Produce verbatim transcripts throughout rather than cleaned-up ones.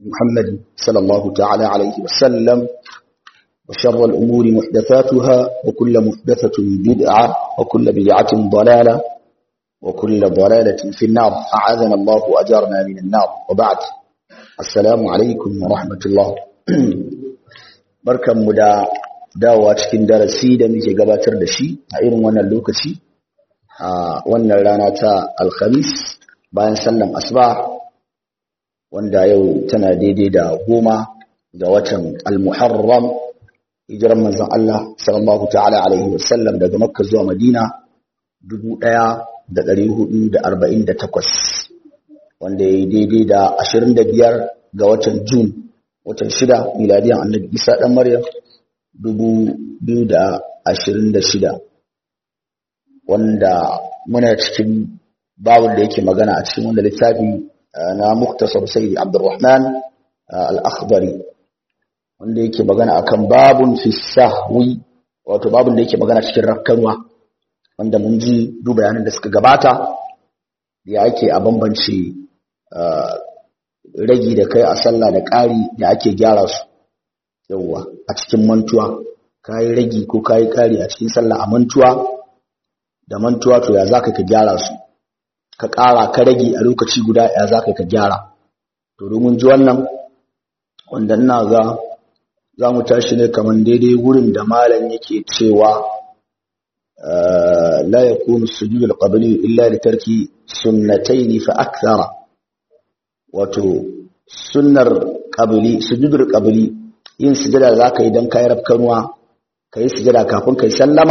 محمد صلى الله تعالى عليه وسلم وشر الأمور محدثاتها وكل محدثة بدعة وكل بدعة ضلالة وكل ضلالة في النار أعاذنا الله وأجارنا من النار وبعد السلام عليكم ورحمة الله barkanmu da dawowa cikin darasi da muke gabatar da shi a irin wannan lokaci a wannan rana ta alkhamis bayan sallan asuba wanda yau tana daidai da goma ga watan al-muharram hijiran manzon Allah sallallahu ta'ala alaihi wasallam daga makka zuwa madina dubu ɗaya da ɗari hudu da arba'in da takwas wanda ya yi daidai da ashirin da biyar ga watan jun watan shida miladiyan annabi isa ɗan maryam dubu biyu da ashirin da shida wanda muna cikin babun da yake magana a cikin wanda littafi na muktasar sayyid abdurrahman al-akhdari wanda yake magana akan babun fi sahwi wato babun da yake magana cikin rakkanwa wanda mun ji duk bayanan da suka gabata ya ake a bambance ragi da kai a sallah da ƙari da ake gyara su yawwa a cikin mantuwa kai ragi ko kai ƙari a cikin sallah a mantuwa da mantuwa to ya zaka ka gyara su ka ƙara ka rage a lokaci guda ya zaka ka gyara to domin ji wannan wanda ina ga za mu tashi ne kaman daidai wurin da malam yake cewa la yakunu sujud al-qabli illa li tarki sunnatayn fa akthara wato sunnar qabli sujudul qabli yin sujada zaka yi dan kai rafkanuwa kai sujada kafin kai sallama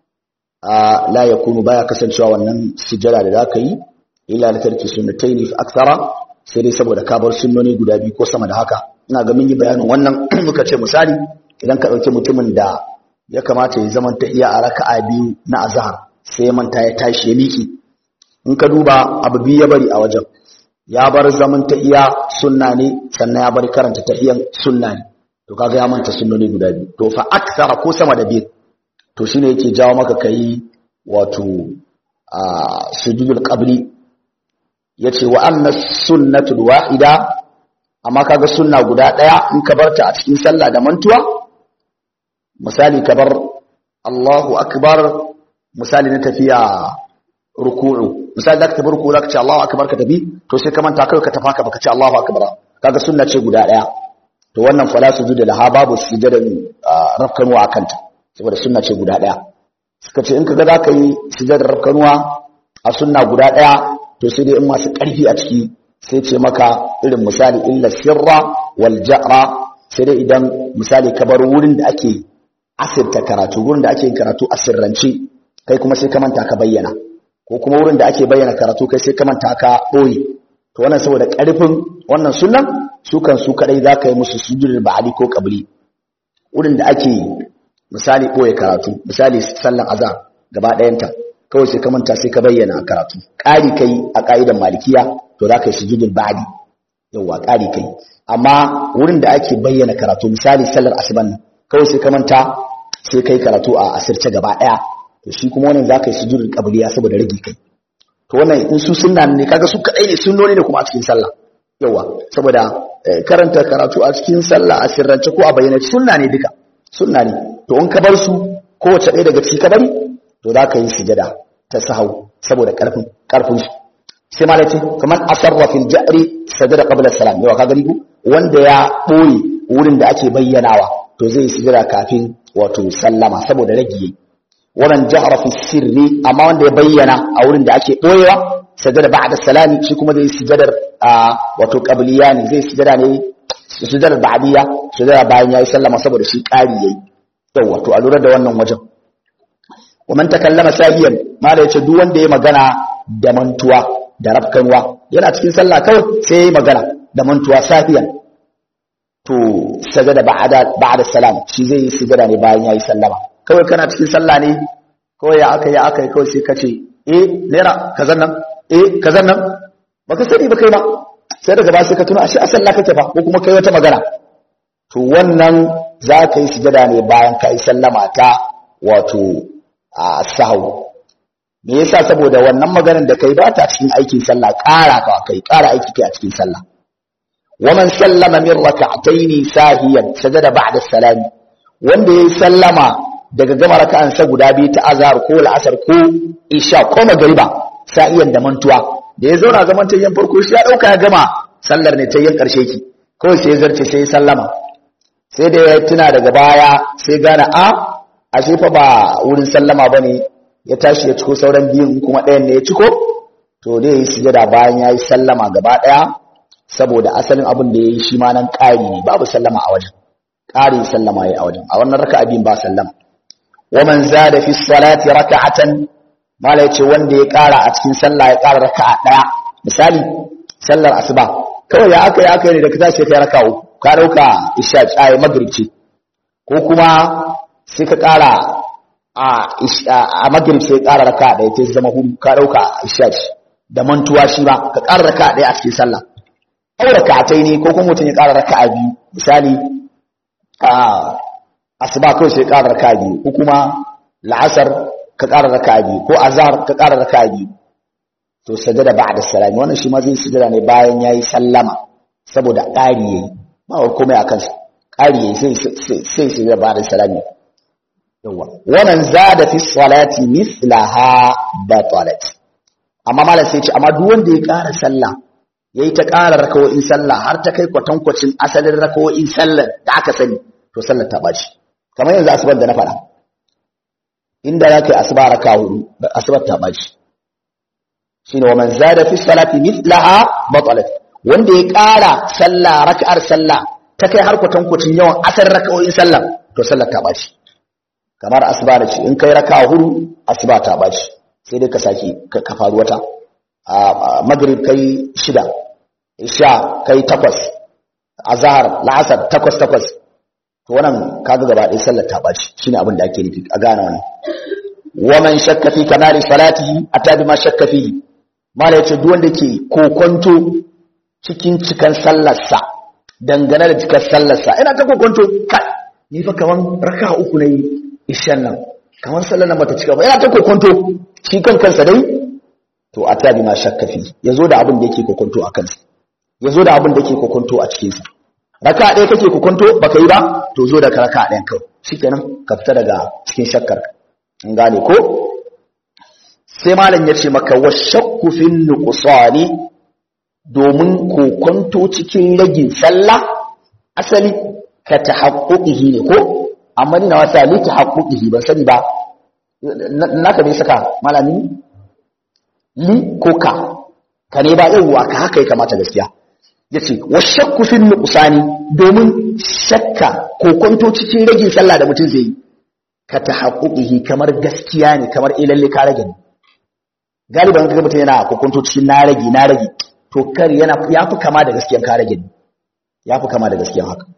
a la yakunu baya kasancewa wannan sujada da zaka yi illa li tarki sunnatayn fa akthara sai dai saboda ka bar sunnoni guda biyu ko sama da haka ina ga mun yi bayanin wannan muka ce misali idan ka dauki mutumin da ya kamata ya zaman tahiyya a raka'a biyu na azhar sai manta ya tashi ya miki in ka duba abu biyu ya bari a wajen ya bar zaman tahiyya sunna ne sannan ya bar karanta tahiyyan sunna ne to kaga ya manta sunnoni guda biyu to fa akthara ko sama da biyu to shine yake jawo maka kai wato a sujudul qabli yace wa anna sunnatul wahida amma kaga sunna guda daya in ka barta a cikin sallah da mantuwa misali ka bar Allahu akbar misali na tafiya ruku'u misali da ka tafi ruku'u ka ce Allahu akbar ka tafi to sai ka manta kai ka tafaka baka ce Allahu akbar kaga sunna ce guda daya to wannan fala sujuda laha babu sujudan rafkanuwa akanta saboda sunna ce guda daya suka ce in kaga zaka yi sujudar rafkanuwa a sunna guda daya to sai dai in masu karfi a ciki sai ce maka irin misali illa sirra wal ja'ra sai dai idan misali ka bar wurin da ake asirta karatu wurin da ake yin karatu a sirrance kai kuma sai ka manta ka bayyana ko kuma wurin da ake bayyana karatu kai sai ka manta ka boye to wannan saboda karfin wannan sunnan su kan su kadai zaka yi musu sujudul ba'di ko qabli wurin da ake misali boye karatu misali sallan azhar gaba dayanta kawai sai ka manta sai ka bayyana karatu ƙari kai a ƙa'idan malikiya to za ka yi sujudul ba'di yawa ƙari kai amma wurin da ake bayyana karatu misali sallar asuban kawai sai ka manta sai kai karatu a asirce gaba ɗaya to shi kuma wannan za ka yi sujudul qabliya saboda rage kai to wannan in su sunna ne kaga su kadai ne sunnoni ne kuma a cikin sallah yawa saboda karanta karatu a cikin sallah a sirrance ko a bayyana sunna ne duka sunna ne to in ka bar su kowace ɗaya daga ciki ka bari to za ka yi sujada ta sahau saboda karfin karfin su sai ma dace kamar asarra fil ja'ri sajada qabla salam yawa ka gani ko wanda ya boye wurin da ake bayyanawa to zai yi sujada kafin wato sallama saboda rage wannan ja'ra fi sirri amma wanda ya bayyana a wurin da ake boyewa sajada ba'da salami shi kuma zai yi sujadar wato qabliya ne zai sujada ne sujadar ba'diya sujada bayan yayi sallama saboda shi ƙari yayi yawa to a lura da wannan wajen ومن تكلم ساهيا ما da yace duk wanda yayi magana da mantuwa da rafkanwa yana cikin sallah kawai sai yayi magana da mantuwa sahiyan to sajada ba'da ba'da salam shi zai yi sujada ne bayan yayi sallama kawai kana cikin sallah ne kawai ya aka ya aka kawai sai kace eh lera kazan nan eh kazan nan baka sani ba kai ma sai daga ba sai ka tuna ashe a sallah kake fa ko kuma kai wata magana to wannan za ka yi sujada ne bayan ka yi sallama ta wato a sahu me yasa saboda wannan maganar da kai ba ta cikin aikin sallah ƙara ka kai ƙara aiki kai a cikin sallah wa man sallama min rak'atayn sahiyan sajada ba'da salami wanda yayi sallama daga gama raka'an sa guda biyu ta azhar ko al'asr ko isha ko magriba sa'iyan da mantuwa da ya zauna zaman tayyan farko shi ya dauka ya gama sallar ne tayyan karshe ki kawai sai ya zarce sai ya sallama sai da ya tuna daga baya sai gane a ashe fa ba wurin sallama bane ya tashi ya ciko sauran biyun kuma ɗayan ne ya ciko to dai yayi sujada bayan yayi sallama gaba daya saboda asalin abin da yayi shi ma nan ƙari ne babu sallama a wajen ƙari sallama yayi a wajen a wannan raka'a biyun ba sallama wa man zada fi salati raka'atan mala yace wanda ya ƙara a cikin sallah ya ƙara raka'a daya misali sallar asuba kawai ya aka ya aka ne da ka tashi kai raka'a uku ka dauka isha ai maghrib ce ko kuma sai ka ƙara a a maghrib sai ƙara raka'a daya ta zama hudu ka dauka isha da mantuwa shi ba ka ƙara raka'a daya a cikin sallah au raka'atai ne ko kuma mutum ya ƙara raka'a biyu misali a asuba kawai sai ƙara raka'a biyu ko kuma la'asar ka ƙara raka'a biyu ko azhar ka ƙara raka'a biyu to sajada ba'da salami wannan shi ma zai sujada ne bayan yayi sallama saboda ƙari yayi ba wa komai akan sa ƙari yayi sai sai sai sujada ba'da salami yawa wannan zada fi salati mislaha batalat amma malam sai ce amma duk wanda ya ƙara sallah yayi ta ƙara rakawoyin sallah har ta kai kwatankwacin asalin rakawoyin sallar da aka sani to sallar ta baci kamar yanzu asubar da na faɗa inda zaka yi asuba raka hudu asubar ta baci shine wa man zada fi salati mithlaha batalat wanda ya ƙara sallah raka'ar sallah ta kai har kwatankwacin yawan asalin rakawoyin sallah to sallar ta baci kamar asuba da ce in kai raka hudu asuba ta baci sai dai ka saki ka faru wata a maghrib kai shida isha kai takwas azhar la'asar takwas takwas to wannan kaga gaba ɗaya sallar ta baci shine abin da ake nufi a gane wannan wa man shakka fi kamali salatihi atabi ma shakka fi mala yace duk wanda ke kokonto cikin cikan sallarsa dangane da cikan sallarsa ina ta kokonto kai ni fa kaman raka'a uku nayi ishan nan kaman sallar nan bata cika ba ina ta kokonto shi kan kansa dai to atabi ma shakka fi yazo da abin da yake kokonto a kansa yazo da abin da yake kokonto a cikin sa raka'a ɗaya kake kokonto baka yi ba to zo da raka'a ɗayan kawai shikenan ka fita daga cikin shakkar an gane ko sai malam ya ce maka wa shakku fin nuqsani domin kokonto cikin ragin sallah asali ka tahaqquqihi ne ko amma ni na wasa li tahaqquqihi ban sani ba naka ne saka malami li ko ka ka ne ba yawa ka haka ya kamata gaskiya yace wa shakku fil nuqsani domin shakka kokonto cikin ragin sallah da mutum zai yi ka tahaqquqihi kamar gaskiya ne kamar ilalle ka rage galiban kaga mutum yana kokonto cikin na rage na rage to kar yana yafi kama da gaskiyan ka rage yafi kama da gaskiyan haka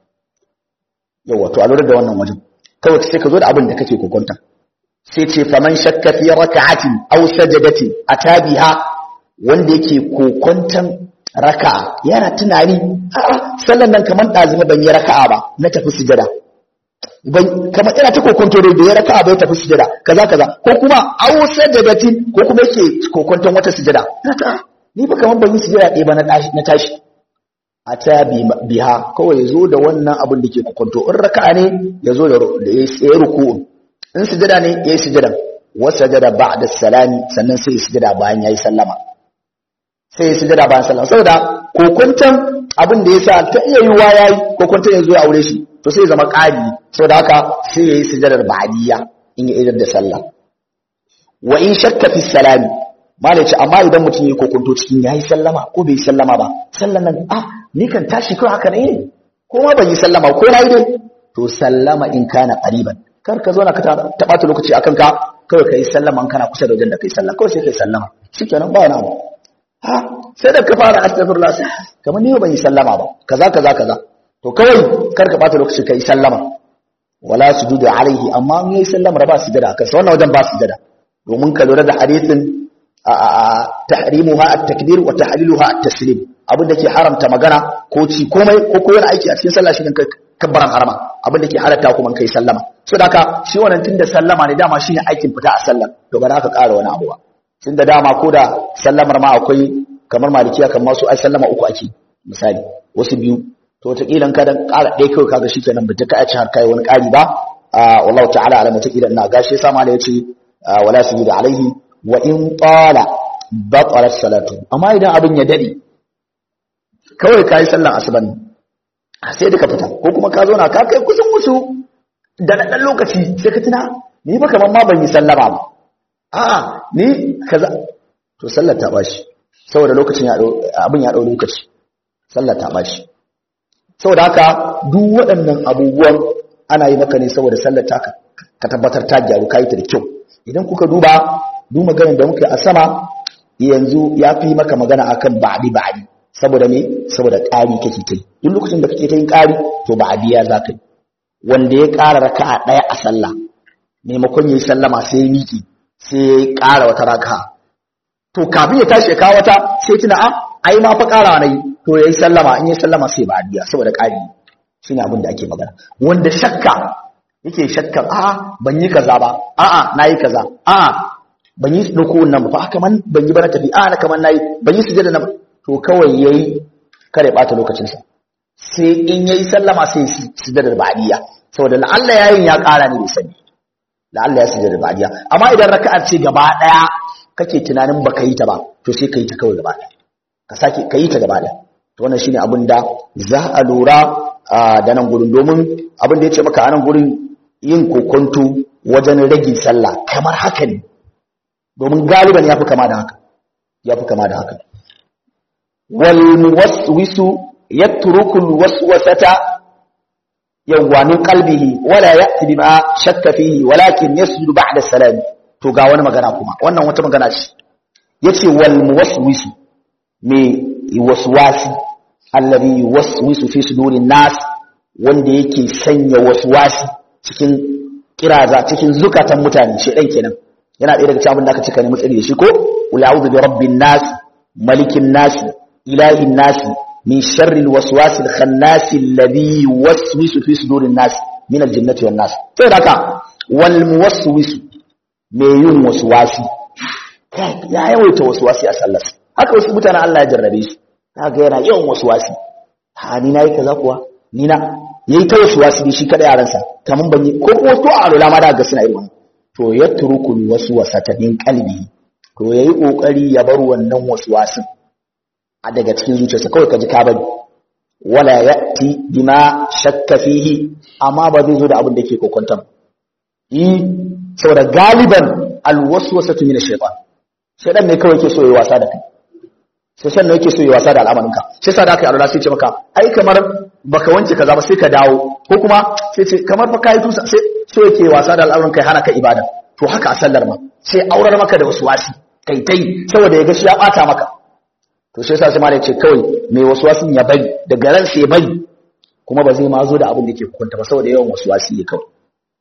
yawa to a lura da wannan wajen kawai sai ka zo da abin da kake kokonta sai ce faman shakka fi raka'atin aw sajadatin atabiha wanda yake kokontan raka'a yana tunani a'a sallan nan kaman dazuma ban yi raka'a ba na tafi sujada ban kamar ina ta kokonto da ya raka'a bai tafi sujada kaza kaza ko kuma aw sajadatin ko kuma yake kokontan wata sujada ta ni ba kaman ban yi sujada ɗaya ba na tashi na tashi atabi biha kawai yazo da wannan abin da ke kokonto in raka'a ne yazo da ya ruku'u in sujada ne yayi sujada wa sajada ba'da salami sannan sai ya sujada bayan yayi sallama sai ya sujada bayan sallama saboda kokuntan abin da yasa ta iya yiwa yayi kokuntan yazo ya aure shi to sai ya zama qadi saboda haka sai yayi sujadar ba'diyya in ya idar da sallah wa in shakka fi salami malaci amma idan mutum yayi kokunto cikin yayi sallama ko bai sallama ba sallan nan ah ni kan tashi ko haka ne ko ma ban yi sallama ko nayi dai to sallama in kana qariban kar ka zo na ka taɓa lokaci akan ka kawai ka yi sallama kana kusa da wajen da ka yi sallama kawai sai ka yi sallama shi kenan ba wani abu ha sai da ka fara astaghfirullah sai kamar ni ban yi sallama ba kaza kaza kaza to kawai kar ka ɓata lokaci ka yi sallama wala sujudu alaihi amma in yi sallama ba su jada kansa wannan wajen ba su jada domin ka lura da hadisin tahrimuha at-takbir wa tahliluha at-taslim abin da ke haramta magana ko ci komai ko koyar aiki a cikin sallah shi ne kabbaran harama abin da ke halatta kuma kai sallama so da haka shi wannan tunda sallama ne dama shine aikin fita a sallar to ba za ka ƙara wani abu ba tunda dama ko da sallamar ma akwai kamar malikiya kamar su ai sallama uku ake misali wasu biyu to ta kilan ka dan ƙara ɗaya kai kaga shikenan ba ta kai ci har kai wani ƙari ba wallahu ta'ala alama ta kilan na gashi sai ma da yace wala sujuda alaihi wa in tala batalat salatu amma idan abin ya dade kawai kai sallan asuban sai duka fita ko kuma ka zo na ka kai kusan musu da dan lokaci sai ka tuna ni ba kaman ma ban yi sallama ba a'a ni kaza to sallar ta bashi saboda lokacin ya abin ya dau lokaci sallar ta bashi saboda haka duk waɗannan abubuwan ana yi maka ne saboda sallar ta ka tabbatar ta gyaru kai ta da kyau idan kuka duba duk maganar da muke a sama yanzu ya fi maka magana akan ba'di ba'di saboda me saboda ƙari kake kai duk lokacin da kake ta yin ƙari to ba'diya za ka yi wanda ya ƙara raka'a ɗaya a sallah maimakon yayi sallama sai ya miki sai ya ƙara wata raka'a to kafin ya tashi ya kawo wata sai tuna a ai ma fa ƙara nayi to yayi sallama in yayi sallama sai ba'diya saboda ƙari shine abin da ake magana wanda shakka yake shakkar a'a ban yi kaza ba a'a nayi kaza a'a ban yi dauko wannan ba haka man ban yi ba na tafi a'a na kaman nayi ban yi sujada na to kawai yayi kare bata lokacin sa sai in yayi sallama sai sujada ba'diya saboda la'alla yayin ya ƙara ne bai sani la'alla ya sujada ba'diya amma idan raka'ar ce gaba daya kake tunanin baka yi ta ba to sai kai ta kawai gaba daya ka sake kai ta gaba daya to wannan shine abin da za a lura da nan gurin domin abin da yace maka anan gurin yin kokonto wajen rage sallah kamar haka ne domin galiban yafi kama da haka yafi kama da haka wal muwaswisu yatruku al waswasata yawwa min qalbihi wala ya'ti bima shakka fihi walakin yasjudu ba'da salam to ga wani magana kuma wannan wata magana ce yace wal muwaswisu me waswasi alladhi yuwaswisu fi sudurin nas wanda yake sanya waswasi cikin kiraza cikin zukatan mutane shedan kenan yana ɗaya daga cikin abin da aka cika ne mutsari da shi ko a'udhu bi rabbin nas malikin nas ilahin nas min sharri alwaswasil khannas alladhi yuwaswisu fi sudurin nas min aljannati wan nas sai haka wal muwaswisu me yin waswasi kai ya yawaita waswasi a sallar haka wasu mutanen Allah ya jarrabe su kaga yana yawan waswasi ha ni nayi kaza kuwa ni na yayi ta waswasi shi kada yaransa kaman ban yi ko ko to a alula ma da ga suna irin to yatruku waswasata min qalbi to yayi kokari ya bar wannan waswasin a daga cikin zuciyarsa kawai kaji ka bari wala yati bima shakka fihi amma ba zai zo da abin da yake kokonta yi saboda galiban alwaswasatu min ash-shaytan shaytan ne kawai yake so yayi wasa da kai sai sannan yake so yayi wasa da al'amarinka sai sa da kai Allah sai ce maka ai kamar baka wance kaza ba sai ka dawo ko kuma sai ce kamar fa kai tusa sai so yake wasa da al'amarin kai hana ka ibada to haka a sallar ma sai aurar maka da waswasi kai tai saboda ya ga shi ya bata maka to sai sa sai ma ce kawai mai waswasin ya bari daga ran sai bari kuma ba zai ma zo da abin da yake hukunta ba saboda yawan waswasi ne kawai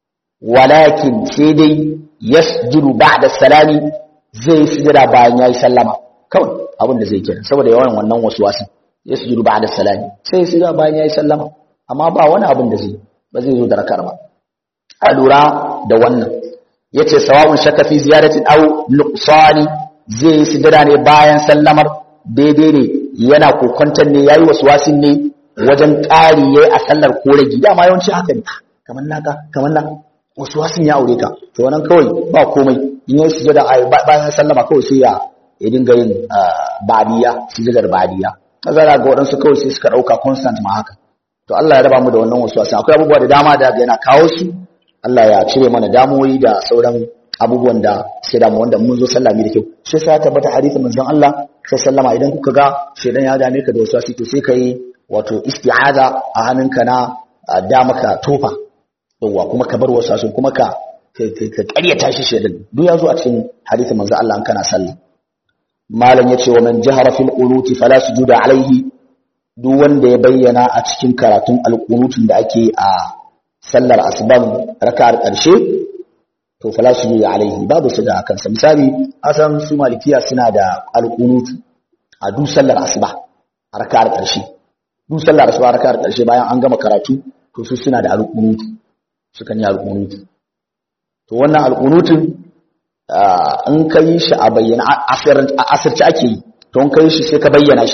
walakin sai dai yasjudu ba'da salami zai sujada bayan yayi sallama kawai abin da zai kira saboda yawan wannan waswasi yasjudu ba'da salami sai sujada bayan yayi sallama amma ba wani abin da zai ba zai zo da rakar ba a lura da wannan yace sawa'un shakka fi ziyaratin aw nuqsani zai sujada ne bayan sallamar daidai ne yana kokontar ne yayi waswasin ne wajen ƙari yayi a sallar ko rage dama yawanci haka ne kamar naka kamar na waswasin ya aure ka to wannan kawai ba komai in yayi sujada bayan sallama kawai sai ya ya dinga yin badiya sujadar badiya kaza ga wadansu kawai sai suka dauka constant ma haka to Allah ya raba mu da wannan waswasi akwai abubuwa da dama da yana kawo su Allah ya cire mana damuwoyi da sauran abubuwan da sai damu wanda mun zo sallah mai da kyau sai sai tabbata hadisin manzon Allah sai sallama idan kuka ga shedan ya dame ka da waswasi to sai kai wato isti'aza a hannunka na dama ka tofa yawa kuma ka bar waswasin kuma ka ka ƙaryata shi shedan duk ya zo a cikin hadisin manzon Allah an kana sallah malam yace wa man jahara fil qunuti fala sujuda alaihi duk wanda ya bayyana a cikin karatun alqunutun da ake a sallar asban raka'ar ƙarshe to fala sujuda alaihi babu sujuda akan sa misali asan su malikiya suna da alqunutu a duk sallar asba raka'ar ƙarshe duk sallar asba raka'ar ƙarshe bayan an gama karatu to su suna da alqunutu sukan yi alqunutu to wannan alqunutun in ka yi shi a bayyana a asirce ake yi to in ka yi shi sai ka bayyana shi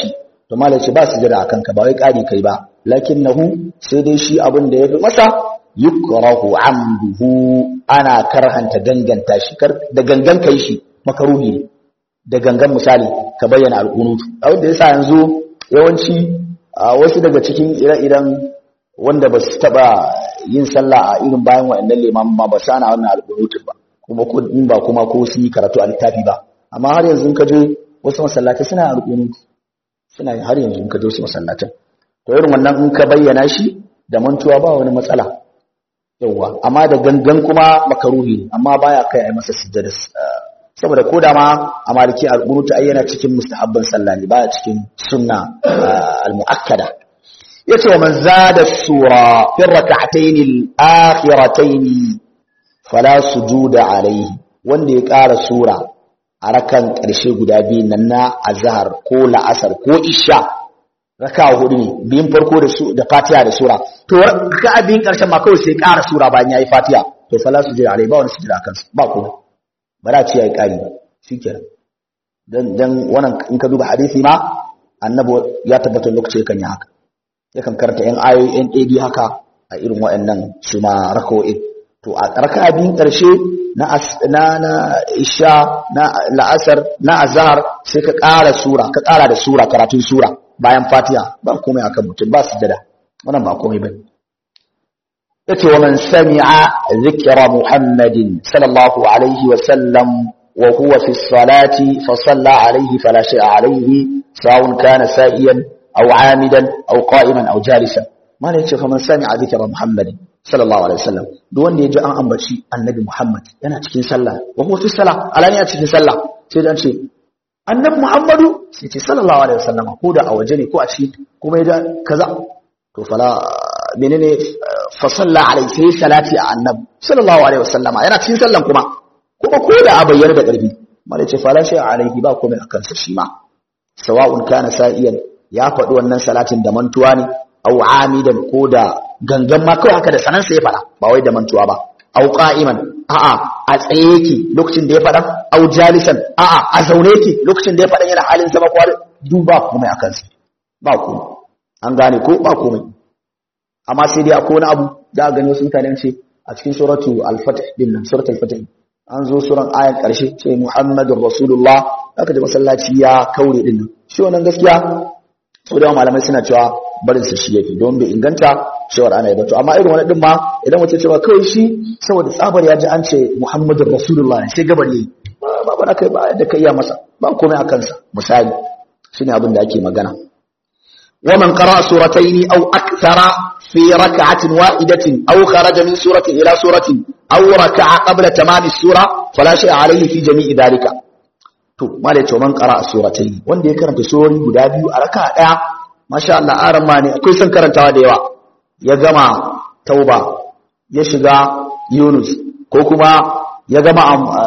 to malai ce ba sujada akan ka ba wai ƙari kai ba lakinnahu sai dai shi abin da yafi masa yukrahu amduhu ana karhanta ganganta shi da gangan kai shi makaruhi ne da gangan misali ka bayyana alqunut abin da yasa yanzu yawanci wasu daga cikin ire-iren wanda ba su taba yin sallah a irin bayan wa'annan limamin ma ba su ana wannan alqunut ba kuma ko in ba kuma ko su yi karatu a littafi ba amma har yanzu ka je wasu masallatai suna alqunut suna har yanzu in ka je wasu masallatai to irin wannan in ka bayyana shi da mantuwa ba wani matsala yawa amma da gangan kuma makaruhi amma baya kai ai masa sujjada saboda koda ma a maliki al-qunut ai yana cikin mustahabban sallah ne baya cikin sunna al-muakkada yace wa man zada sura fi rak'atayn al-akhiratayn fala sujuda alayhi wanda ya ƙara sura a rakan ƙarshe guda biyu nan na azhar ko la'asar ko isha raka hudu ne biyun farko da su da fatiha da sura to raka biyun ƙarshen ma kawai sai ƙara sura bayan yayi fatiha to fala sujuda alayhi ba wani sujuda kansa ba ko ba za ci yayi ƙari ba shikenan dan dan wannan in ka duba hadisi ma annabi ya tabbata lokacin kan yi haka yakan karanta yan ayoyi yan ɗaya haka a irin waɗannan su ma raka'o'i to a raka'a biyun ƙarshe na na na isha na la'asar na azhar sai ka ƙara sura ka ƙara da sura karatun sura bayan fatiha ba komai akan mutum ba sujada wannan ba komai bane yace wa man sami'a dhikra muhammadin sallallahu alaihi wa sallam wa huwa fi salati fa salla alaihi fala shay'a alaihi sawun kana sa'iyan aw 'amidan aw qa'iman aw jalisan mana yace fa man sami'a dhikra muhammadin sallallahu alaihi wasallam duk wanda yaji an ambaci annabi Muhammad yana cikin sallah wa huwa fi salah alani a cikin sallah sai dan ce annabi Muhammadu sai ce sallallahu alaihi wasallam ko da a waje ne ko a cikin kuma yaji kaza to fala menene fa salla alaihi sai salati a annabi sallallahu alaihi wasallama yana cikin sallan kuma kuma ko da a bayyana da karfi mallai ce fala shay alaihi ba komai akan sa shi ma sawa'un kana sa'iyan ya faɗi wannan salatin da mantuwa ne au amidan ko da gangan ma kawai haka da sanansa ya fada ba wai da mantuwa ba au qa'iman a'a a tsaye yake lokacin da ya fada au jalisan a'a a zaune yake lokacin da ya fada yana halin zama ko duba komai akan sa ba komai an gane ko ba komai amma sai dai akwai wani abu da gani wasu mutane ce a cikin suratu al-fath din nan suratul fath an zo suran ayar karshe ce muhammadur rasulullah aka ji masallaci ya kaure din nan shi wannan gaskiya sau da malamai suna cewa barin sa shi yake don bai inganta cewar ana yi ba to amma irin wani din ma idan wace cewa kawai shi saboda tsabar ya ji an ce muhammadur rasulullah ne sai gabar yayi ba ba kai ba da kai ya masa ba komai akan sa misali shine abin da ake magana wa man qara suratayn aw akthara fi rak'atin wahidatin aw kharaja min suratin ila suratin aw raka'a qabla tamam as-sura fala shay'a alayhi fi jami'i dhalika to mala ya ce man qara suratayn wanda ya karanta surori guda biyu a raka'a daya masha Allah aran ma ne akwai san karantawa da yawa ya gama tauba ya shiga yunus ko kuma ya gama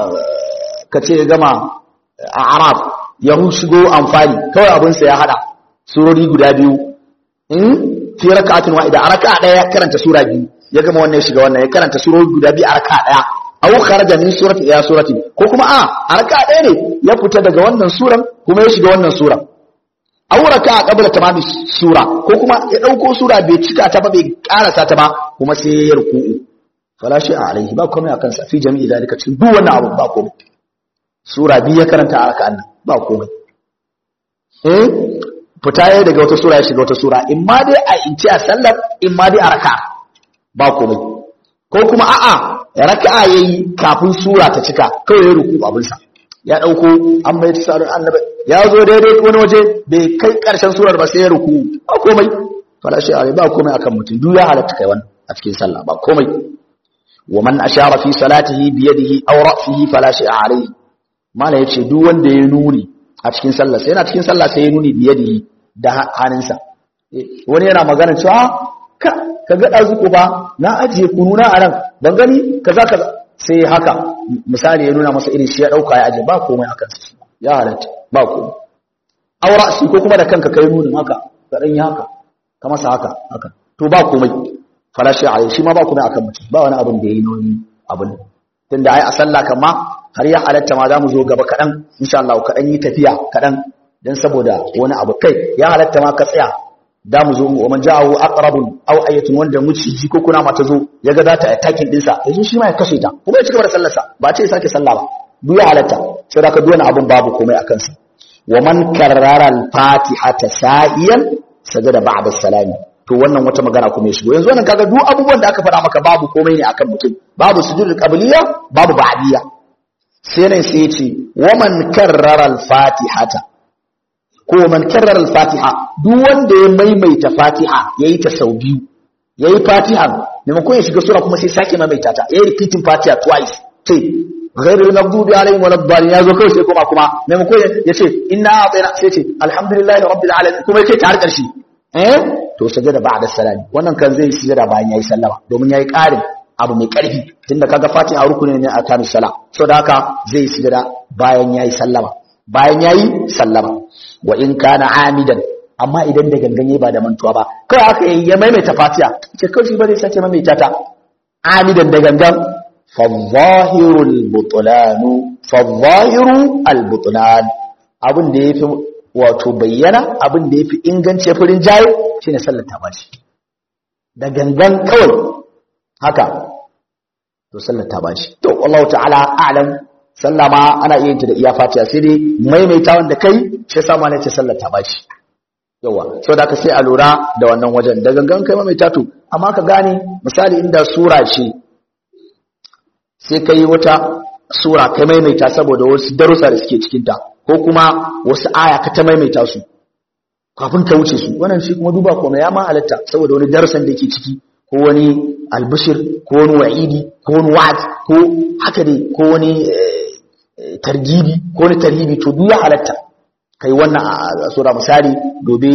kace ya gama a'raf ya shigo amfani kawai abin sa ya hada surori guda biyu in fi raka'atin wahida a raka'a daya karanta sura biyu ya gama wannan ya shiga wannan ya karanta surori guda biyu a raka'a daya aw kharaja min surati ila surati ko kuma a arka ɗaya ne ya fita daga wannan suran kuma ya shiga wannan suran aw raka qabla tamami sura ko kuma ya dauko sura bai cika ta ba bai karasa ta ba kuma sai ya ruku'u fala shi alaihi ba komai akan sa fi jami'i dalika cikin duk wannan abu ba komai sura biyu ya karanta a raka'an nan ba komai eh fita ya daga wata sura ya shiga wata sura in ma dai a inci a sallar in ma dai a raka ba komai ko kuma a'a raka'a yayi kafin sura ta cika kawai ya ruku abin sa ya dauko an bai tsarin annabi ya zo daidai wani waje bai kai karshen surar ba sai ya ruku ba komai fala shi alai ba komai akan mutum duk ya halatta kai wannan a cikin sallah ba komai wa man ashara fi salatihi bi yadihi aw ra'sihi fala shi alai mala yace duk wanda ya nuni a cikin sallah sai yana cikin sallah sai ya nuni bi yadihi da hannunsa wani yana magana cewa ka kaga dazuko ba na ajiye kununa a nan ban gani kaza kaza sai haka misali ya nuna masa irin shi ya dauka ya aje ba komai akan sa ya halatta ba komai aura shi ko kuma da kanka kai nunin haka ka dan yi haka ka masa haka haka to ba komai falashi ayi shi ma ba komai akan mutum ba wani abin da yayi nuni abin tunda ai a sallah kan ma har ya halatta ma zamu zo gaba kadan insha Allah kadan yi tafiya kadan dan saboda wani abu kai ya halatta ma ka tsaya da mu zo mu man ja'ahu aqrabun aw ayatun wanda muciji ko kuna mata zo yaga za ta attacking dinsa yanzu shi ma ya kashe ta kuma ya cigaba da sallar sa ba ce sake sallah ba duk ya halatta sai da ka duwana abun babu komai akan sa wa man karrara al-fatihata sa'iyan sajada ba'da salami to wannan wata magana kuma ya shigo yanzu wannan kaga duk abubuwan da aka faɗa maka babu komai ne akan mutum babu sujudul qabliyya babu ba'diyya sai nan sai ya ce wa man karrara al-fatihata ko man karrara al-fatiha duk wanda ya maimaita fatiha yayi ta sau biyu yayi fatiha maimakon ya shiga sura kuma sai sake maimaita ta yayi repeating fatiha twice sai ghairul maghdubi alaihim waladdallin yazo kai sai kuma kuma maimakon ya ce inna a'tayna sai ce alhamdulillahi rabbil alamin kuma yace ta har karshe eh to sajada ba'da salami wannan kan zai sujada bayan yayi sallama domin yayi ƙarin abu mai ƙarfi tunda kaga fatiha rukuni ne a kamin sala saboda haka zai sujada bayan yayi sallama bayan yayi sallama wa in kana amidan amma idan da ganganye ba da mantuwa ba kai aka yi ya maimaita fatiha ce kai shi ba zai sace maimaita ta amidan da gangan fa zahirul butlan fa zahiru al butlan abin da yafi wato bayyana abin da yafi ingance furin jayo shine sallar ta bashi da gangan kawai haka to sallar ta bashi to wallahu ta'ala a'lam sallama ana iya yin ta da iya fatiha sai dai maimaita wanda kai shi yasa malai ce sallar ta bashi yawa saboda haka sai a lura da wannan wajen da gangan kai maimaita to amma ka gane misali inda sura ce sai kai wata sura kai maimaita saboda wasu darussa da suke cikin ta ko kuma wasu aya ka ta maimaita su kafin ka wuce su wannan shi kuma duba komai ya ma halatta saboda wani darussan da yake ciki ko wani albishir ko wani wa'idi ko wani wa'ad ko haka dai ko wani targibi ko wani tarhibi to duk ya halatta kai wannan a sura misali gobe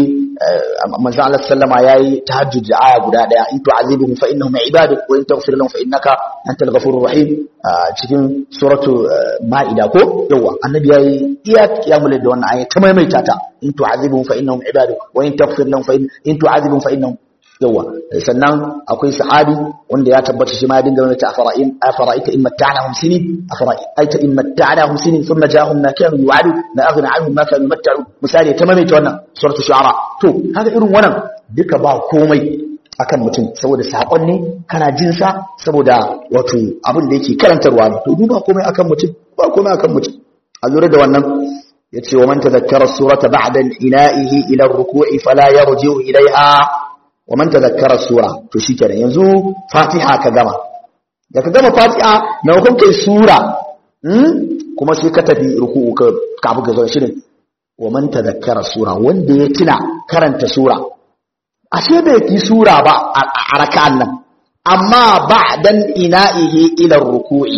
manzo Allah sallama yayi tahajjud da aya guda daya in tu'azibuhum fa innahum ibaduk wa in taghfir lahum fa innaka antal ghafurur rahim cikin suratu maida ko yawa annabi yayi iya kiyamul da wannan aya ta maimaita ta in tu'azibuhum fa innahum ibaduk wa in taghfir lahum fa in tu'azibuhum fa innahum yawa sannan akwai sahabi wanda ya tabbata shi ma ya dinga wani ta afara'in afara'ita in matta'nahum sinin afara'ita in matta'nahum sinin thumma ja'ahum ma kanu yu'adu la aghna 'anhum ma kanu matta'u misali ta maimaita wannan suratul shu'ara to kaga irin wannan duka ba komai akan mutum saboda sakon ne kana jin sa saboda wato abin da yake karantarwa ne to duba komai akan mutum ba komai akan mutum a lura da wannan yace wa man tadhakkara surata ba'da ina'ihi ila ar-ruku'i fala yarji'u ilayha wa man tadhakkara sura to shikenan yanzu fatiha ka gama da ka gama fatiha na hukun kai sura hmm? kuma sai ka tafi ruku'u ka kafu ga zuwa shirin wa man tadhakkara sura wanda ya tuna karanta sura ashe bai yi sura ba a raka'an nan amma ba'dan ina'ihi ila ruku'i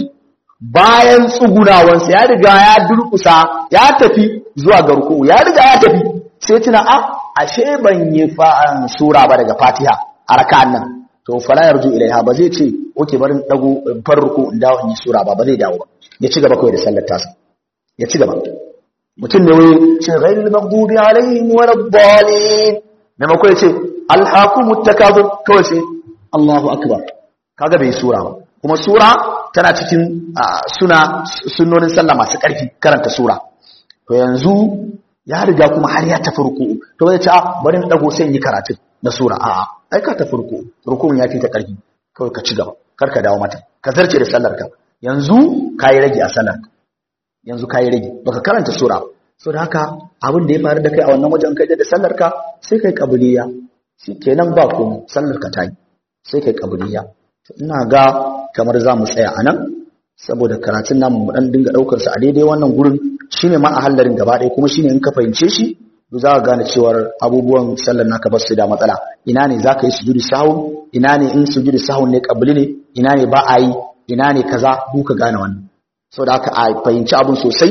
bayan tsugunawansa ya riga ya durkusa ya tafi zuwa ga ruku'u ya riga ya tafi sai tuna a ashe ban yi fa'an sura ba daga fatiha a raka'an nan to fala yarju ilaiha ba zai ce oke barin dago farko in dawo in yi sura ba ba zai dawo ba ya ci gaba kawai da sallar tasa ya ci gaba mutum ne wai ce ghairil maghdubi alaihim waladdallin ne ma kawai ce alhaqumut takabur kawai ce Allahu akbar kaga bai sura ba kuma sura tana cikin suna sunnonin sallah masu karfi karanta sura to yanzu ya riga kuma har ya tafi ruku'u to ya ce a bari in dago sai in yi karatu na sura a'a ai ka tafi ruku'u ruku'un ya fi ta karfi kawai ka ci gaba kar ka dawo mata ka zarce da sallar ka yanzu kai rage a sallar yanzu kai rage baka karanta sura so da haka abin da ya faru da kai a wannan wajen kai da sallar ka sai kai kabiliya shikenan ba komai sallar ka tayi sai kai kabiliya ina ga kamar za mu tsaya anan saboda karatun namu mu dan dinga daukar sa a daidai wannan gurin shine ma a hallarin gaba ɗaya kuma shine in ka fahimce shi za ka gane cewar abubuwan sallar naka ba su da matsala ina ne za ka yi sujudi sahun ina ne in sujudi sahun ne kabili ne ina ne ba a yi ina ne kaza ku ka gane wannan saboda haka a fahimci abun sosai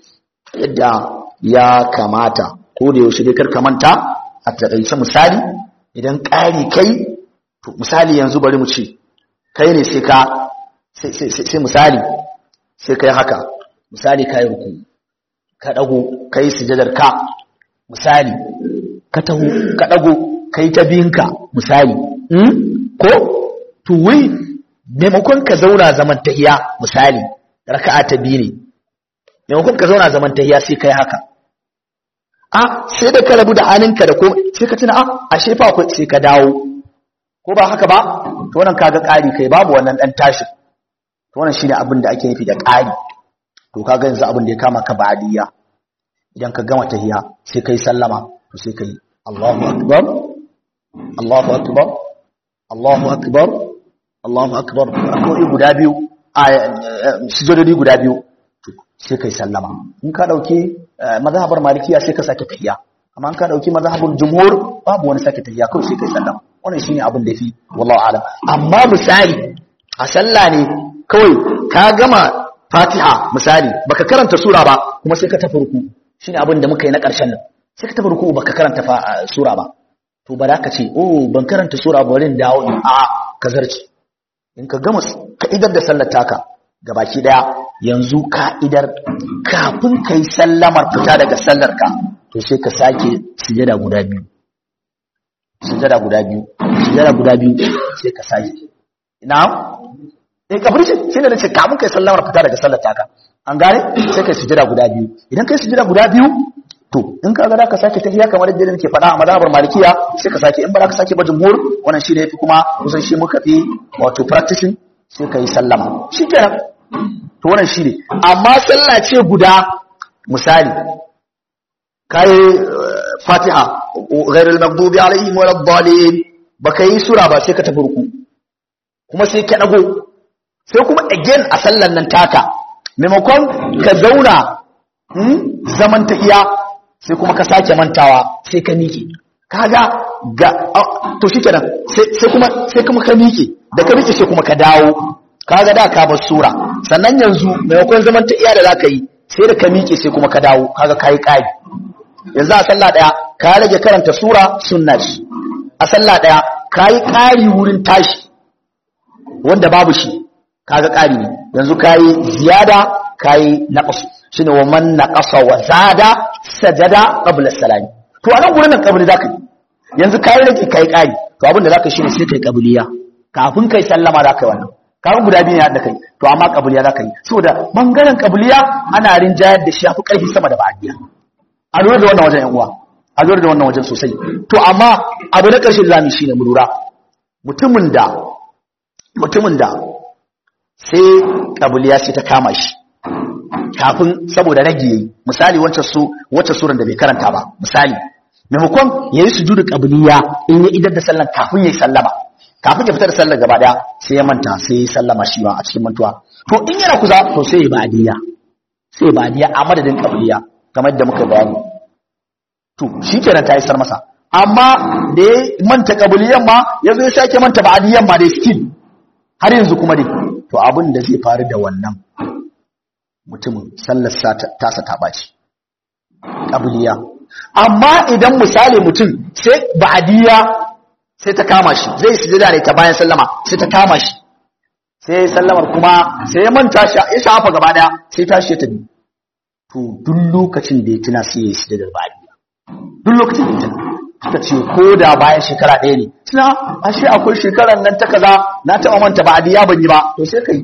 yadda ya kamata ko da yaushe dai kar ka manta a taƙaice misali idan ƙari kai to misali yanzu bari mu ce kai ne sai ka sai misali sai kai haka misali kai ruku ka dago kai sujadar ka misali ka taho ka dago kai ta biyinka misali hmm? ko to wai maimakon ka zauna zaman tahiya misali raka'a ta biyu ne maimakon ka zauna zaman tahiya sai kai haka a sai da ka rabu da hannunka da komai sai ka tuna a ashe fa akwai sai ka dawo ko ba haka ba to wannan kaga ƙari kai babu wannan dan tashi to wannan shine abin da ake nufi da ƙari to kaga yanzu abin da ya kama ka ba'diyya idan ka gama tahiyya sai kai sallama to sai kai Allahu akbar Allahu akbar Allahu akbar Allahu akbar ko guda biyu a sujudodi guda biyu sai kai sallama in ka dauke mazhabar malikiya sai ka sake tahiyya amma in ka dauki mazhabul jumhur babu wani sake tahiyya kawai sai kai sallama wannan shine abin da yafi wallahi alam amma misali a sallah ne kawai ka gama Fatiha misali baka karanta sura ba kuma sai ka tafi ruku shine abin da muka yi na ƙarshen nan sai ka tafi ruku baka karanta sura ba to ba za ka ce oh ban karanta sura ba rin dawo in a ka zarci in ka gama ka'idar da sallar taka gabaki daya yanzu ka'idar kafin kai sallamar fita daga sallar ka to sai ka sake sujada guda biyu sujada guda biyu sujada guda biyu sai ka sake na'am eh kafin shi ne nace kafin kai sallamar fita daga sallar taka an gane sai kai sujada guda biyu idan kai sujada guda biyu to in ka ga da ka sake tahiyya kamar yadda nake faɗa a mazhabar malikiya sai ka sake in ba za ka sake ba jumhur wannan shi ne yafi kuma kusan shi muka fi wato practicing sai kai sallama shikenan to wannan shi ne amma sallah ce guda misali kai Fatiha ghairul maghdubi alaihim waladdallin baka yi sura ba sai ka tafi ruku kuma sai ka dago sai kuma again a sallan nan taka maimakon ka zauna zaman ta iya sai kuma ka sake mantawa sai ka miƙe kaga ga to shikenan sai kuma sai kuma ka miƙe da ka miƙe sai kuma ka dawo kaga da ka bar sura sannan yanzu maimakon zaman ta iya da zaka yi sai da ka miƙe sai kuma ka dawo kaga kai kai yanzu a sallah daya ka rage karanta sura sunna ce a sallah daya kai ƙari wurin tashi wanda babu shi kaga ƙari ne yanzu kai ziyada kai naqas shine wa man naqasa wa zada sajada qabla salami to anan gurin nan kabli zaka yi yanzu kai rage kai ƙari to abin da zaka shine sai kai qabliya kafin kai sallama zaka yi wannan kafin guda biyu ne da kai to amma qabliya zaka yi saboda bangaren qabliya ana rinjayar da shi yafi ƙarfi sama da ba'diya a lura da wannan wajen yan uwa a lura da wannan wajen sosai to amma abu na ƙarshe da zamu shine mu lura mutumin da mutumin da sai qabliya sai ta kama shi kafin saboda rage yayi misali wancan su wacce suran da bai karanta ba misali maimakon yayi sujudu qabliya in ya idar da sallan kafin yayi sallama kafin ya fita da sallar gaba daya sai ya manta sai ya sallama shi ba a cikin mantuwa to in yana kuza to sai ya ba'diya sai ya ba'diya a madadin qabliya kamar da muka bayani to shikenan ta isar masa amma da ya manta qabliyan ma yazo ya sake manta ba'diyan ma dai skill har yanzu kuma dai to abin da zai faru da wannan mutumin sallar tasa ta ɓaci ƙabiliya amma idan misali mutum sai ba'adiyya sai ta kama shi zai sujada ne ta bayan sallama sai ta kama shi sai sallamar kuma sai ya manta shi ya shafa gaba daya sai tashi ta bi to duk lokacin da ya tuna sai ya sujada ba'adiyya duk lokacin da ya tuna suka ce ko da bayan shekara ɗaya ne tuna ashe akwai shekarar nan ta kaza na taɓa manta ba'adiyya ban yi ba to sai ka yi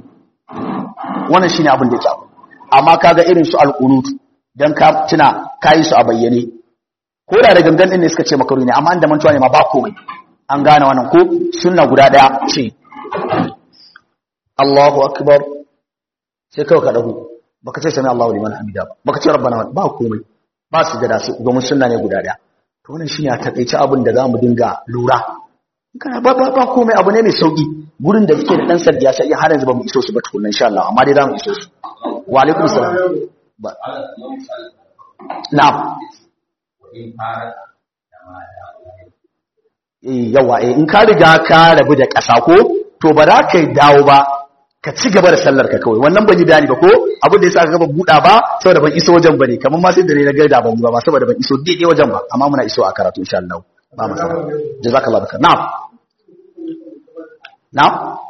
wannan shine abin da ya ci amma kaga irin su alqunut dan ka tuna kai su a bayyane ko da da gangan din ne suka ce makaru ne amma an da mantuwa ne ma ba komai an gane wannan ko sunna guda daya ce Allahu akbar sai kawai ka dago baka ce sami Allahu liman hamida ba baka ce rabbana ba komai ba su da su domin sunna ne guda daya to wannan shine a takeice abin da zamu dinga lura kana ba ba komai abu ne mai sauki gurin da suke da dan sardiya sai har yanzu ba mu iso su ba tukunna insha Allah amma dai zamu iso su wa alaikum salam na'am eh yawa eh in ka riga ka rabu da ƙasa ko to ba za ka dawo ba ka ci gaba da sallar ka kawai wannan ban yi bayani ba ko abin da yasa aka gaba buɗa ba saboda ban iso wajen bane kamar ma sai da ne na gaida ban yi ba saboda ban iso daidai wajen ba amma muna iso a karatu insha Allah ba matsala jazakallahu khair na'am na'am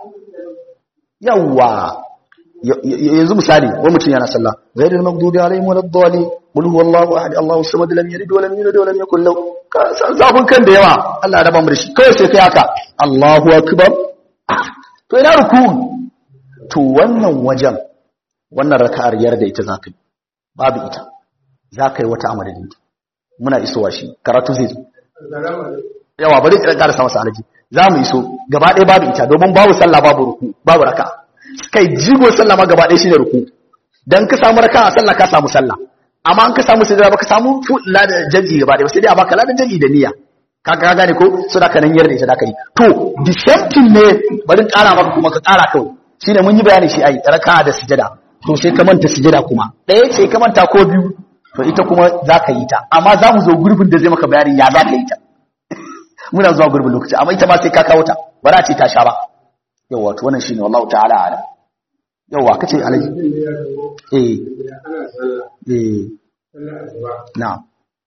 yawa yanzu misali wani mutum yana sallah ghayril maghdubi alaihim waladdallin qul huwallahu ahad Allahu samad lam yalid wa lam yulad wa lam yakul lahu zafin kan da yawa Allah ya raba mu da shi kawai sai kai haka Allahu akbar to ina ruku to wannan wajen wannan raka'ar yarda ita zaka yi babu ita zaka yi wata amadin muna isowa shi karatu zai zo yawa bari ka ƙara sama salaji za mu iso gaba ɗaya babu ita domin babu sallah babu ruku babu raka kai jigo sallah ma gaba ɗaya shine ruku dan ka samu raka a sallah ka samu sallah amma an ka samu sujada ba ka samu ladan jami'i gaba ɗaya sai dai a baka ladan jami'i da niyya ka ka gane ko so da ka nan yarda ita da kai to the same thing ne bari ƙara maka kuma ka ƙara kawai shine mun yi bayani shi ai raka da sujada to sai ka manta sujada kuma ɗaya ce ka manta ko biyu to ita kuma za ka yi ta amma za mu zo gurbin da zai maka bayani ya za ka yi ta muna zuwa gurbin lokaci amma ita ma sai ka kawo ta ba za ce ta sha ba yawa to wannan shine wallahu ta'ala ala yawa kace alaji eh eh na'am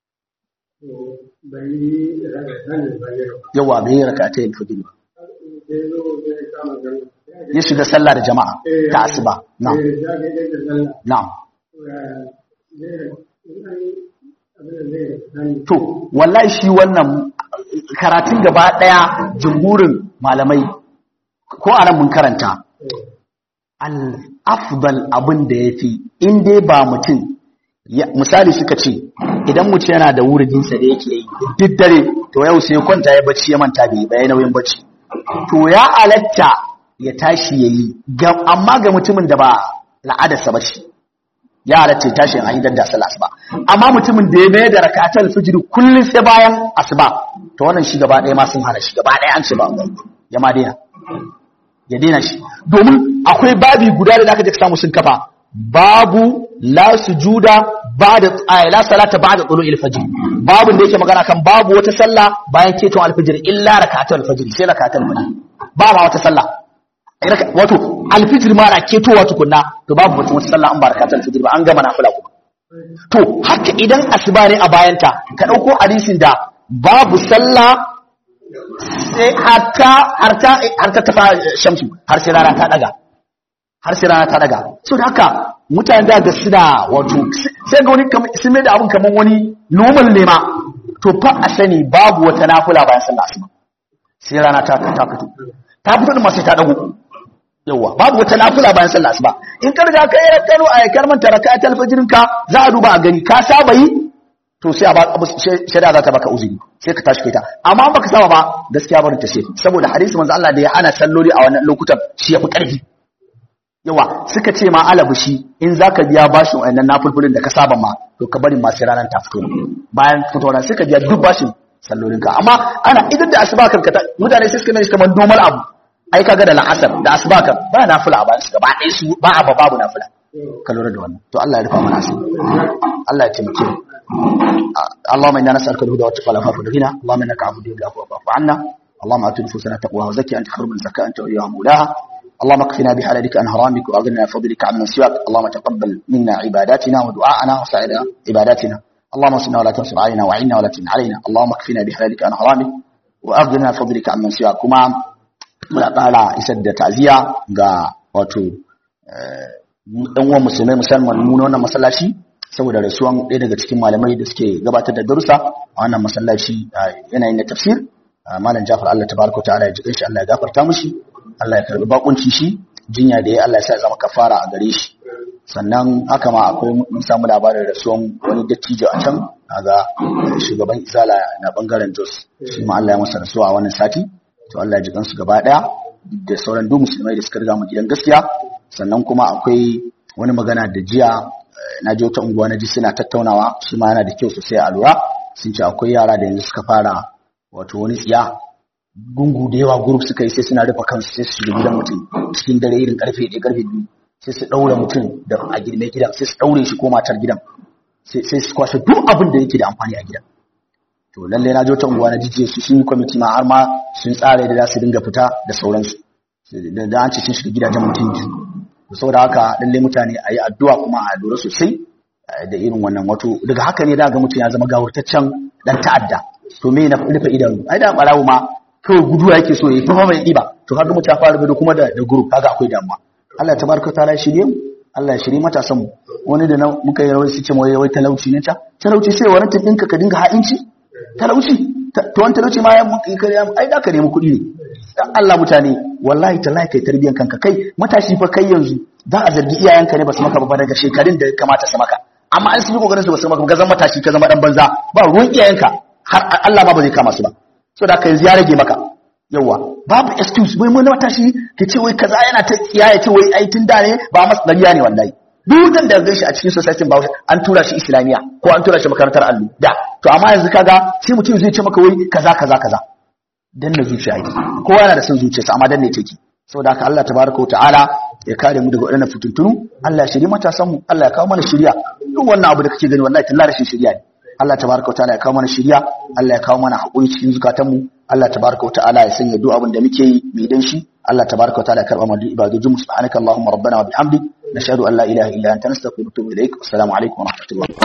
yawa bai rak'atay al-fajr ba ya shiga sallah da jama'a ta asuba na'am na'am to wallahi shi wannan karatun gaba daya jumhurin malamai ko aran mun karanta al afdal abin da yafi in dai ba mutum misali suka ce idan mutum yana da wuridin sa da yake yi duk dare to yau sai kwanta ya bacci ya manta bai bai nauyin bacci to ya alatta ya tashi yayi amma ga mutumin da ba la'adarsa ba shi ya halatta tashin an yi dadda sallah asuba amma mutumin da ya mai da rakatul fajr kullun sai bayan asuba to wannan shi gaba ɗaya ma sun hana shi gaba ɗaya an ce ba ya ma daina ya daina shi domin akwai babi guda da zaka je ka samu sun kafa babu la sujuda ba'da la salata ba'da tulu'il fajr babun da yake magana kan babu wata sallah bayan keton alfajr illa rakatul fajr sai rakatul fajr ba ma wata sallah wato alfijir ma na ketowa tukunna to babu wata wata sallah an barakatul alfijir ba an gama nafila kuma to haka idan asuba ne a bayanta ka dauko hadisin da babu sallah sai hatta harta harta ta shamsu har sai rana ta daga har sai rana ta daga so da haka mutane da ga suna wato sai ga wani sun mai da abun kaman wani normal ne ma to fa a sani babu wata nafila bayan sallah asuba sai rana ta ta fito ta fito din ma sai ta dago yawa babu wata nafila bayan sallah asuba in ka riga kai rakkano a yakar man taraka ta alfajirin ka za a duba a gani ka saba yi to sai a ba shari'a za ta baka uzuri sai ka tashi kaita amma baka saba ba gaskiya barin ta sai saboda hadisi manzo Allah da ya ana salloli a wannan lokutan shi yafi karfi yawa suka ce ma alabushi in zaka biya bashin wayannan nafilfilin da ka saba ma to ka bari ma sai ranar ta fito bayan fitowa sai ka biya duk bashin sallolin ka amma ana idan da asuba kan ka mutane sai suka nashi kamar normal abu ai kaga da la'asar da asuba kan ba nafila a bayan su gaba ɗaya su ba a babu nafila ka lura da wannan to Allah ya rufa mana asiri Allah ya taimake mu اللهم إنا نسألك الهدى والتقى والعفاف والغنى اللهم إنك عفو تحب العفو فاعف عنا اللهم آت نفوسنا تقواها وزكها أنت خير من زكاها أنت وليها مولاها اللهم اكفنا بحلالك عن حرامك وأغننا بفضلك عمن سواك اللهم تقبل منا عباداتنا ودعاءنا وسائر عباداتنا اللهم انصرنا ولا تنصر علينا وعنا ولا تعن علينا اللهم اكفنا بحلالك عن حرامك وأغننا بفضلك عمن سواك كما muna ƙara isar da ta'aziyya ga wato ɗan uwan musulmai musamman mu na wannan masallaci saboda rasuwan ɗaya daga cikin malamai da suke gabatar da darussa a wannan masallaci yanayin na tafsir malam Jafar Allah tabaraka ta'ala ya jikin shi Allah ya gafarta mishi Allah ya karbi bakunci shi jinya da ya Allah ya sa ya zama kafara a gare shi sannan haka ma akwai mun samu labarin rasuwan wani dattijo a can ga shugaban Izala na bangaren Jos shi ma Allah ya masa rasuwa a wannan sati to Allah ya jikan su gaba daya da sauran duk musulmai da suka riga mu gidan gaskiya sannan kuma akwai wani magana da jiya na je wata unguwa na ji suna tattaunawa shi ma yana da kyau sosai a lura sun ce akwai yara da yanzu suka fara wato wani tsiya gungu da yawa group suka yi sai suna rufe kansu sai su shiga gidan mutum cikin dare irin karfe ɗaya karfe biyu sai su ɗaure mutum da a gidan gidan sai su ɗaure shi ko matar gidan sai su kwashe duk abin da yake da amfani a gidan to lalle na je wata unguwa na jijiye su sun yi kwamiti ma har ma sun tsara da za su dinga fita da sauransu da an ce sun shiga gidajen mutum biyu saboda haka lalle mutane a yi addu'a kuma a lura sosai da irin wannan wato daga haka ne da ga mutum ya zama gawurtaccen dan ta'adda to me na rufe idan ai da barawo ma kawai guduwa yake so yayi fa mai diba to kaga mutum ya fara da kuma da da group kaga akwai damuwa Allah tabaraka taala shirye mu Allah ya shirye matasan mu wani da muka yi rawai su ce mai wai talauci ne ta talauci sai wani tafinka ka dinga ha'inci talauci to wani talauci ma ya ai da ka nemi kuɗi ne dan Allah mutane wallahi tallahi kai tarbiyan kanka kai matashi fa kai yanzu za a zargi iyayenka ne ba su maka ba daga shekarun da kamata su maka amma an sun yi kokarin su ba su maka ka zama matashi ka zama dan banza ba ruwan iyayenka har Allah ma ba zai kama su ba saboda haka yanzu ya rage maka yawa babu excuse wai mun matashi ka ce wai kaza yana ta tsiya ya ce wai ai tun da ne ba masa dariya ne wallahi duk dan da ga shi a cikin society ba an tura shi islamiya ko an tura shi makarantar allo da to amma yanzu kaga shi mutum zai ce maka wai kaza kaza kaza dan na zuciya yake kowa yana da son zuciyarsa amma dan ne take saboda haka Allah tabaaraka ta'ala ya kare mu daga wadannan fituntunu Allah ya shiri matasan mu Allah ya kawo mana shiriya duk wannan abu da kake gani wallahi tallahi rashin shiriya ne Allah tabaaraka ta'ala ya kawo mana shiriya Allah ya kawo mana hakuri cikin zukatan mu Allah tabaaraka ta'ala ya sanya duk abin da muke yi mai dan shi Allah tabaaraka ta'ala ya karba mana ibadojin mu subhanakallahumma rabbana wa bihamdik nashhadu an la ilaha illa anta nastaghfiruka wa natubu ilaik assalamu alaikum wa rahmatullahi